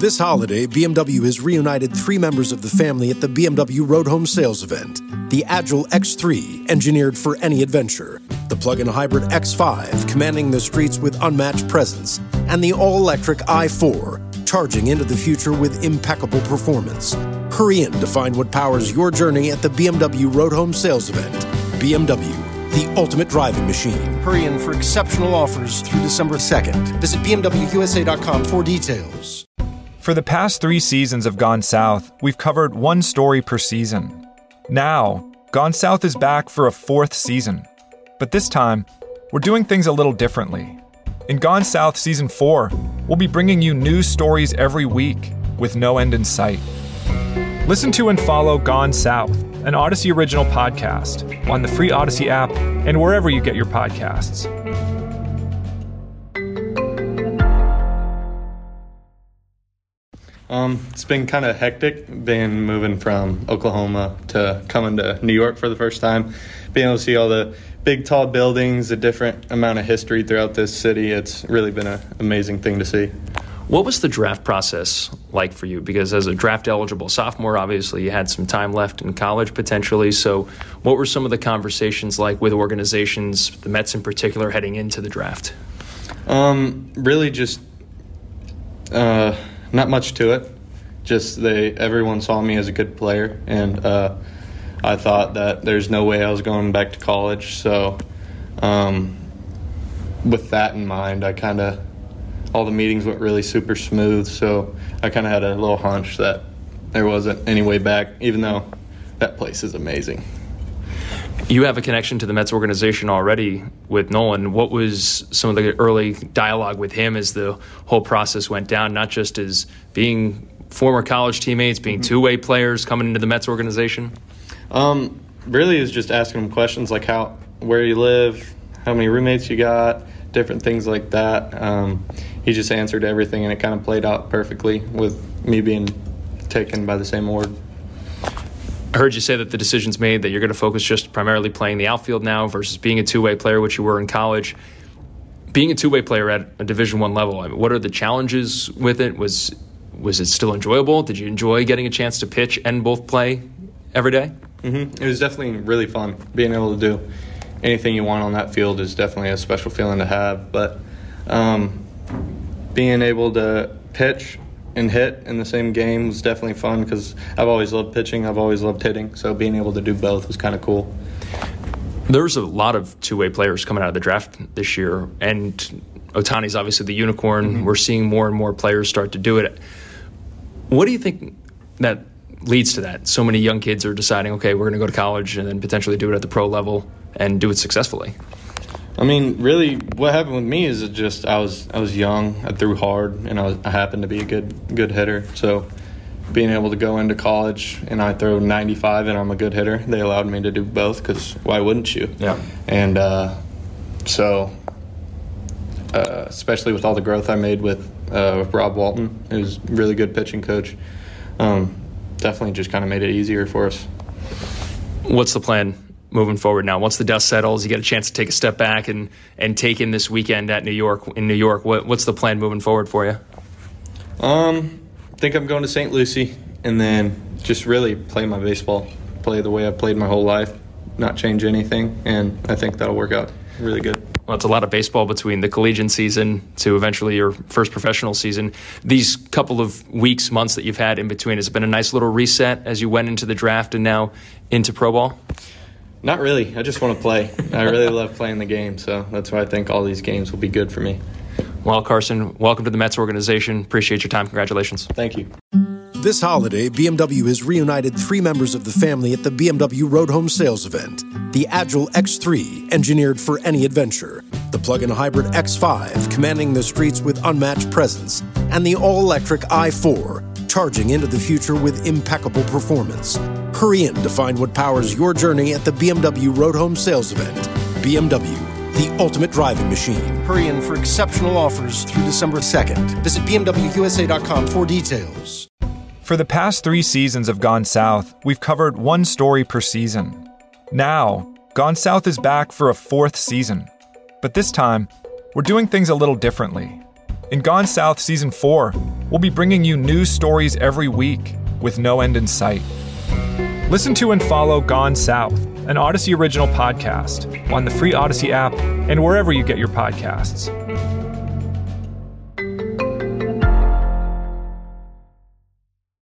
This holiday, BMW has reunited 3 members of the family at the BMW Road Home Sales event. The Agile X3, engineered for any adventure. The plug-in hybrid X5, commanding the streets with unmatched presence. And the all-electric i4, charging into the future with impeccable performance. Hurry in to find what powers your journey at the BMW Road Home Sales event. BMW, the ultimate driving machine. Hurry in for exceptional offers through December 2nd. Visit BMWUSA.com for details. For the past 3 seasons of Gone South, we've covered 1 story per season. Now, Gone South is back for a 4th season. But this time, we're doing things a little differently. In Gone South Season 4, we'll be bringing you new stories every week with no end in sight. Listen to and follow Gone South, an Odyssey original podcast, on the free Odyssey app and wherever you get your podcasts. It's been kind of hectic, moving from Oklahoma to coming to New York for the first time, being able to see all the big, tall buildings, a different amount of history throughout this city. It's really been an amazing thing to see. What was the draft process like for you? Because as a draft-eligible sophomore, obviously you had some time left in college potentially. So what were some of the conversations like with organizations, the Mets in particular, heading into the draft? Really just not much to it. Just everyone saw me as a good player, and I thought that there's no way I was going back to college. So with that in mind, all the meetings went really super smooth. So I kind of had a little hunch that there wasn't any way back, even though that place is amazing. You have a connection to the Mets organization already with Nolan. What was some of the early dialogue with him as the whole process went down, not just as being former college teammates, being two-way players coming into the Mets organization? Really, it was just asking him questions like where you live, how many roommates you got, different things like that. He just answered everything, and it kind of played out perfectly with me being taken by the same award. I heard you say that the decision's made that you're going to focus just primarily playing the outfield now versus being a two-way player, which you were in college. Being a two-way player at a Division I level, what are the challenges with it? Was it still enjoyable? Did you enjoy getting a chance to pitch and both play every day? It was definitely really fun. Being able to do anything you want on that field is definitely a special feeling to have. But being able to pitch and hit in the same game was definitely fun because I've always loved pitching. I've always loved hitting. So being able to do both was kind of cool. There's a lot of two-way players coming out of the draft this year, and Ohtani's obviously the unicorn. We're seeing more and more players start to do it. What do you think that leads to that? So many young kids are deciding, okay, we're going to go to college and then potentially do it at the pro level and do it successfully. I mean, really, what happened with me is I was young, I threw hard, and I happened to be a good hitter. So being able to go into college and I throw 95 and I'm a good hitter, they allowed me to do both because why wouldn't you? Yeah. And especially with all the growth I made with Rob Walton, who's a really good pitching coach, definitely just kind of made it easier for us. What's the plan moving forward now? Once the dust settles, you get a chance to take a step back and take in this weekend in New York. What's the plan moving forward for you? I think I'm going to St. Lucie and then just really play my baseball, play the way I've played my whole life, not change anything, and I think that'll work out really good. Well, it's a lot of baseball between the collegiate season to eventually your first professional season. These couple of weeks, months that you've had in between, has it been a nice little reset as you went into the draft and now into pro ball? Not really. I just want to play. I really love playing the game, so that's why I think all these games will be good for me. Well, Carson, welcome to the Mets organization. Appreciate your time. Congratulations. Thank you. This holiday, BMW has reunited 3 members of the family at the BMW Road Home Sales event. The Agile X3, engineered for any adventure. The plug-in hybrid X5, commanding the streets with unmatched presence. And the all-electric i4, charging into the future with impeccable performance. Hurry in to find what powers your journey at the BMW Road Home Sales event. BMW, the ultimate driving machine. Hurry in for exceptional offers through December 2nd. Visit BMWUSA.com for details. For the past 3 seasons of Gone South, we've covered 1 story per season. Now, Gone South is back for a 4th season. But this time, we're doing things a little differently. In Gone South Season 4, we'll be bringing you news stories every week with no end in sight. Listen to and follow Gone South, an Odyssey original podcast, on the free Odyssey app and wherever you get your podcasts.